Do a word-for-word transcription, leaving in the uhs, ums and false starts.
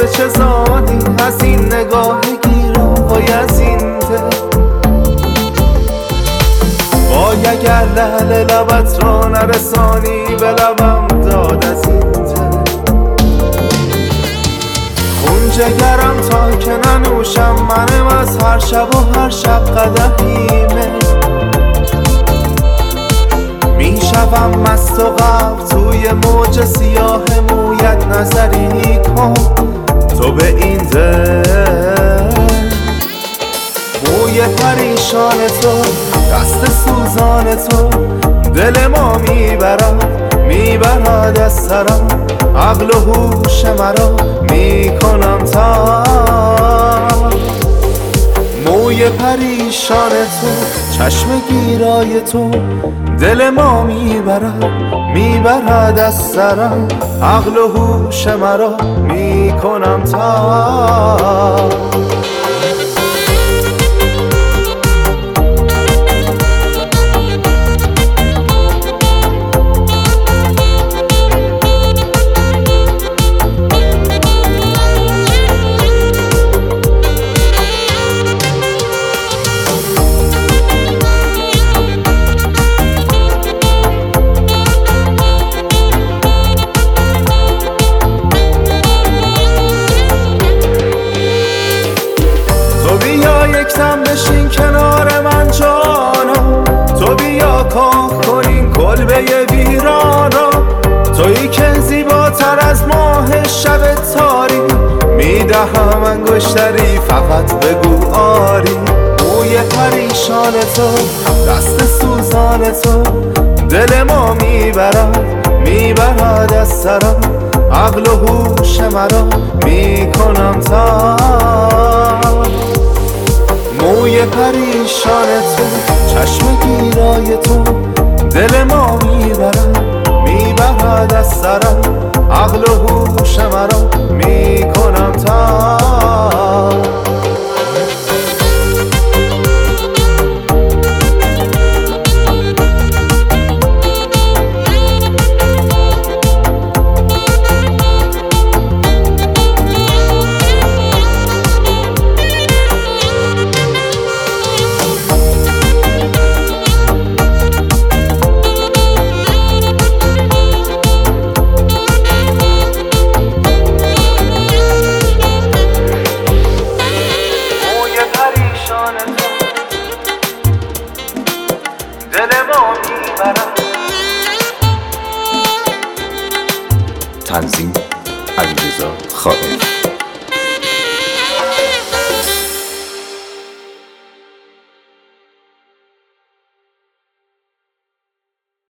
چه زانی از این نگاه گیرای از این دل. وای اگر لعل لبت را نرسانی به لبم داد از این دل. خون جگرم تا که ننوشم منم از هر شب و هر شب قدحیمه. میشوم مست و غرق توی موج سیاه مویت نظری کن تو به این دل. موی پریشان تو دست سوزان تو دل ما میبرد میبرد از سرم. عقل و هوش مرا میکنم تا موی پریشان تو چشم گیرای تو دل ما میبرد میبرد از سرم. عقل و هوش مرا میکنم تا یکدم بشین کنار من جانا. تو بیا کاه کنین کلبه ویرانا. تویی که زیباتر از ماه شب تاری. میدهم انگشتری فقط بگو آری. موی پریشان تو دست سوزان تو دل ما میبرد میبرد از سرم. عقل و هوش مرا میکنم تا موی پریشان تو چشم گیرای تو دل ما میبرد میبرد از سرم. عقل و هوش مرا میکنم تا دل ما میبرد. تنظیم علیرضا خائن.